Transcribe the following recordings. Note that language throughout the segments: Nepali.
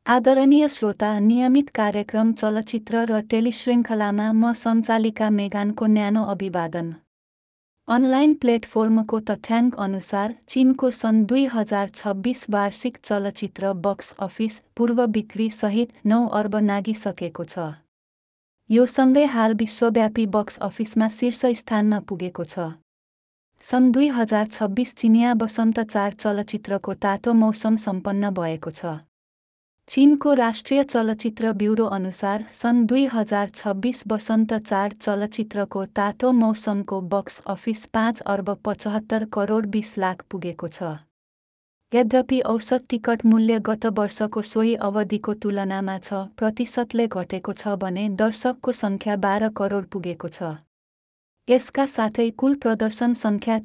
आदरणीय श्रोता, नियमित कार्यक्रम चलचित्र र टेलिश्रृङ्खलामा म सञ्चालिका मेगानको न्यानो अभिवादन। अनलाइन प्लेटफर्मको तथ्याङ्क अनुसार चीनको सन् 2026 वार्षिक चलचित्र बक्स अफिस पूर्व बिक्री सहित 9 अर्ब नागिसकेको छ। यो सँगै हाल विश्वव्यापी बक्स अफिसमा शीर्ष स्थानमा पुगेको छ। सन् 2026 चिनिया वसन्त 4 चलचित्रको तातो मौसम सम्पन्न भएको छ। चीनको राष्ट्रिय चलचित्र ब्युरो अनुसार सन् 2026 वसन्त 4 चलचित्रको तातो मौसमको बक्स अफिस 5 अर्ब 75 करोड 20 लाख पुगेको छ। यद्यपि औसत टिकट मूल्य गत वर्षको सोही अवधिको तुलनामा 6% घटेको छ भने दर्शकको सङ्ख्या 12 करोड पुगेको छ। यसका साथै कुल प्रदर्शन सङ्ख्या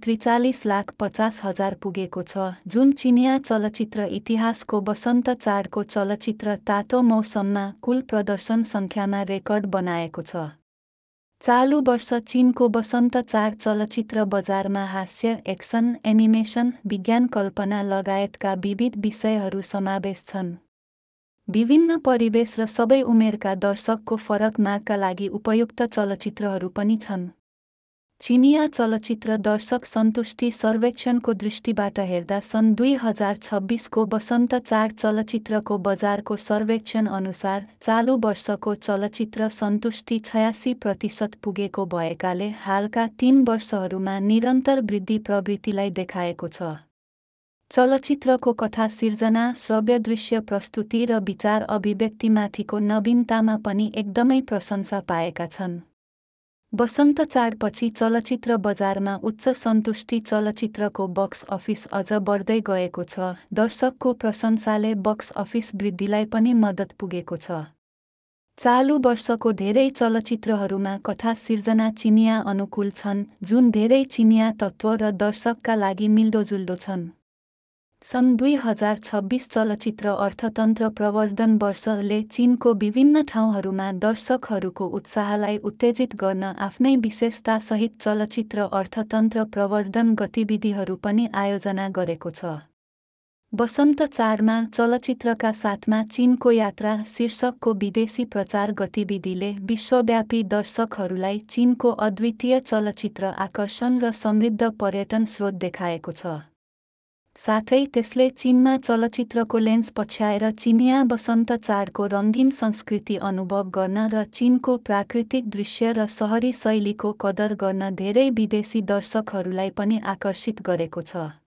43,50,000 पुगेको छ, जुन चिनिया चलचित्र इतिहासको वसन्त 4 को चलचित्र तातो मौसममा कुल प्रदर्शन सङ्ख्यामा रेकर्ड बनाएको छ। चालु वर्ष चीनको वसन्त 4 चलचित्र बजारमा हास्य, एक्सन, एनिमेसन, विज्ञान कल्पना लगायतका विविध विषयहरू समावेश छन्। विभिन्न परिवेश र सबै उमेरका दर्शकको फरक मागका लागि उपयुक्त चलचित्रहरू पनि छन्। चिनिया चलचित्र दर्शक सन्तुष्टि सर्वेक्षणको दृष्टिबाट हेर्दा सन् 2026 को वसन्त 4 चलचित्रको बजारको सर्वेक्षण अनुसार चालु वर्षको चलचित्र सन्तुष्टि 86% पुगेको भएकाले हालका 3 वर्षहरूमा निरन्तर वृद्धि प्रवृत्तिलाई देखाएको छ। चलचित्रको कथा सिर्जना, श्रव्य दृश्य प्रस्तुति र विचार अभिव्यक्तिमाथिको नवीनतामा पनि एकदमै प्रशंसा पाएका छन्। वसन्त 4 पछि चलचित्र बजारमा उच्च सन्तुष्टि चलचित्रको बक्स अफिस अझ बढ्दै गएको छ। दर्शकको प्रशंसाले बक्स अफिस वृद्धिलाई पनि मद्दत पुगेको छ। चालु वर्षको धेरै चलचित्रहरूमा कथा सिर्जना चिनिया अनुकूल छन्, जुन धेरै चिनिया तत्त्व र दर्शकका लागि मिल्दोजुल्दो छन्। सन् 2026 चलचित्र अर्थतन्त्र प्रवर्धन वर्षले चीनको विभिन्न ठाउँहरूमा दर्शकहरूको उत्साहलाई उत्तेजित गर्न आफ्नै विशेषतासहित चलचित्र अर्थतन्त्र प्रवर्धन गतिविधिहरू पनि आयोजना गरेको छ। वसन्त 4 मा चलचित्रका साथमा चीनको यात्रा शीर्षकको विदेशी प्रचार गतिविधिले विश्वव्यापी दर्शकहरूलाई चीनको अद्वितीय चलचित्र आकर्षण र समृद्ध पर्यटन स्रोत देखाएको छ। साथै त्यसले चीनमा चलचित्रको लेन्स पछ्याएर चिनिया वसन्त 4 को रङ्गीन संस्कृति अनुभव गर्न र चीनको प्राकृतिक दृश्य र सहरी शैलीको कदर गर्न धेरै विदेशी दर्शकहरूलाई पनि आकर्षित गरेको छ।